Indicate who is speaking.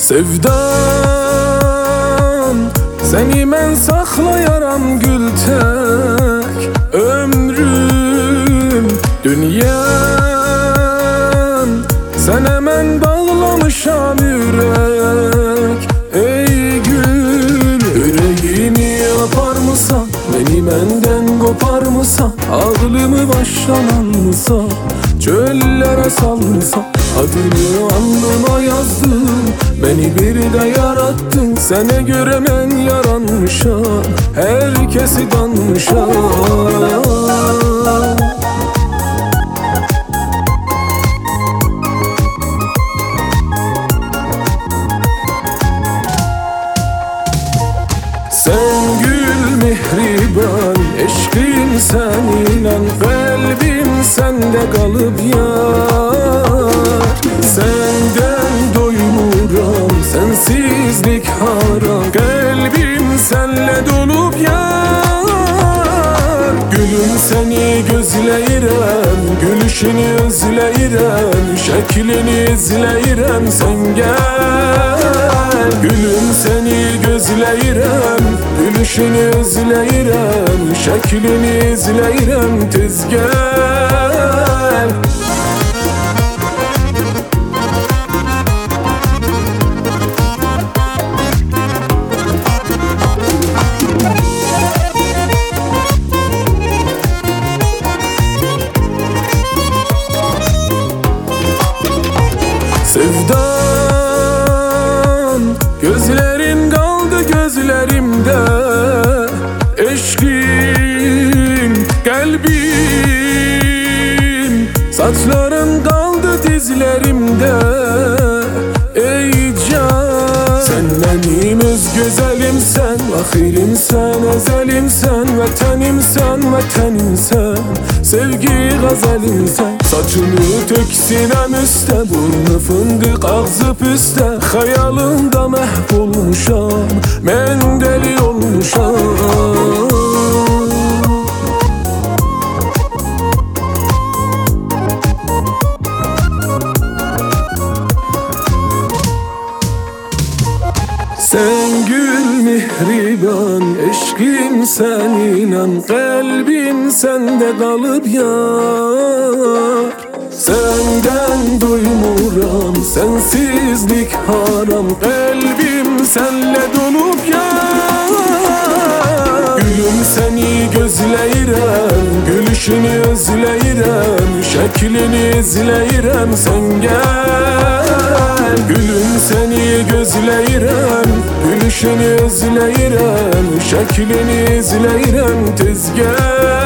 Speaker 1: Sevdan seni mən saxlayaram gül tək ömrüm dünyam sənə mən bağlamışam ürək. Ey gül, ürəyini aparmısan, məni məndən qoparmısan, ağlımı başdan almısan, çöllərə salmısan, adını alnıma yazdın, beni bir de yarattın. Sənə görə mən yaranmışam, herkesi danmışam. Sen gül mehriban, eşkim seninle, kalbim sende kalıp yar. Senden doymuram, sensizlik haram, kalbim senle dolup yar. Gülüm seni gözleyirem, gülüşünü özleyirem, şeklini izleyirem, sen gel. Gülüm seni gözleyirem, gülüşünü özleyirem, şeklini izleyirem, tez gel. Sevdan, gözlerin kaldı gözlerimde, eşkin kalbim, saçların kaldı dizlerimde. Ey can, sen benim öz güzelimsen, ahirimsen, ezelimsen, vatanimsen, vatanimsen, sevgi gazelimsen. Saçını tök sinem üstte, burnu fındık ağzı püste, hayalında mahvolmuşam, mən deli olmuşam. Sen gül mihriban, eşkim seninle, kalbim sende kalıp yar. Senden doymuram, sensizlik haram, kalbim senle dolup yar. Gülüm seni gözleyirem, gülüşünü özleyirem, şeklini izleyirem, sen gel. Gülüm seni gözleyirem, gülüşünü özleyirem, şeklini izleyirem, tez gel.